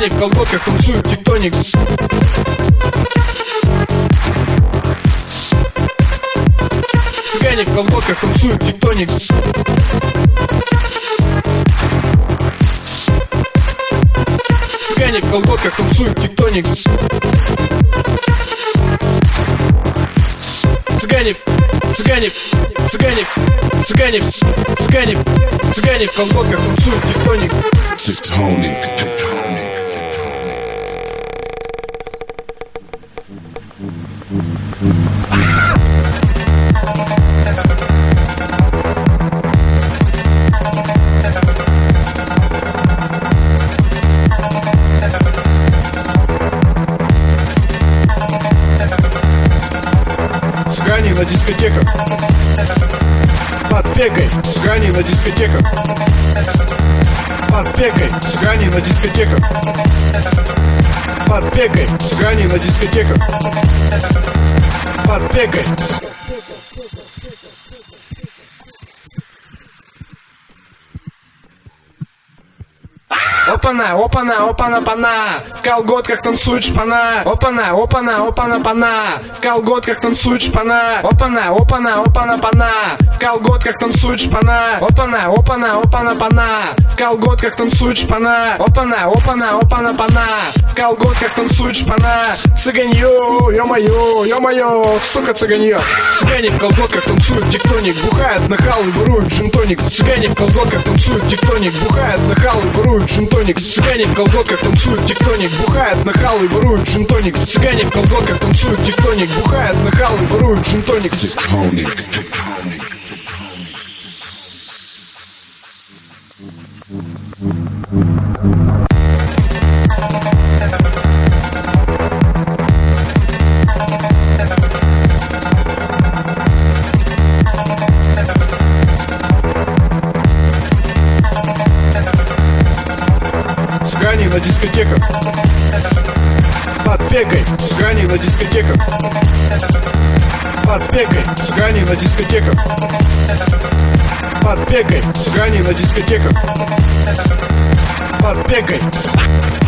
Цыгане в колготках танцуют тектоник. Цыгане в колготках танцуют тектоник. Цыгане в колготках танцуют тектоник. Цыгане, цыгане, цыгане, цыгане, цыгане, цыгане в колготках танцуют тектоник. Тектоник. Цыгане на дискотеках. Под пекой. Цыгане на дискотеках. Под пекой. Цыгане на дискотеках. Под пекой. Цыгане на дискотеках. Под пекой. Опана, опана, опана, пана. В колготках танцует шпана. Опана, опана, опана, пана. В колготках танцует шпана. Опана, опана, опана, пана. В колготках танцует шпана. Опана, опана, опана, пана. В колготках танцует шпана. Опана, опана, опана, пана. В колготках танцует шпана. Цыганье, ё-моё, ё-моё, сука, цыганье. Цыгане в колготках танцуют тектоник. Бухают нахал и воруют джинтоник. Цыгане в колготках танцуют тектоник. Бухают нахал и воруют джинтоник. Цыгане в колготках танцуют тектоник. Бухают нахал и воруют джинтоник. Цыгане в колготках танцуют тектоник. Бухают нахал и воруют джинтоник. Тектоник. Цыгане на дискотеках. Под пекой. Цыгане на дискотеках. Под пекой. Цыгане на дискотеках. Под пекой. Цыгане на дискотеках. Под пекой.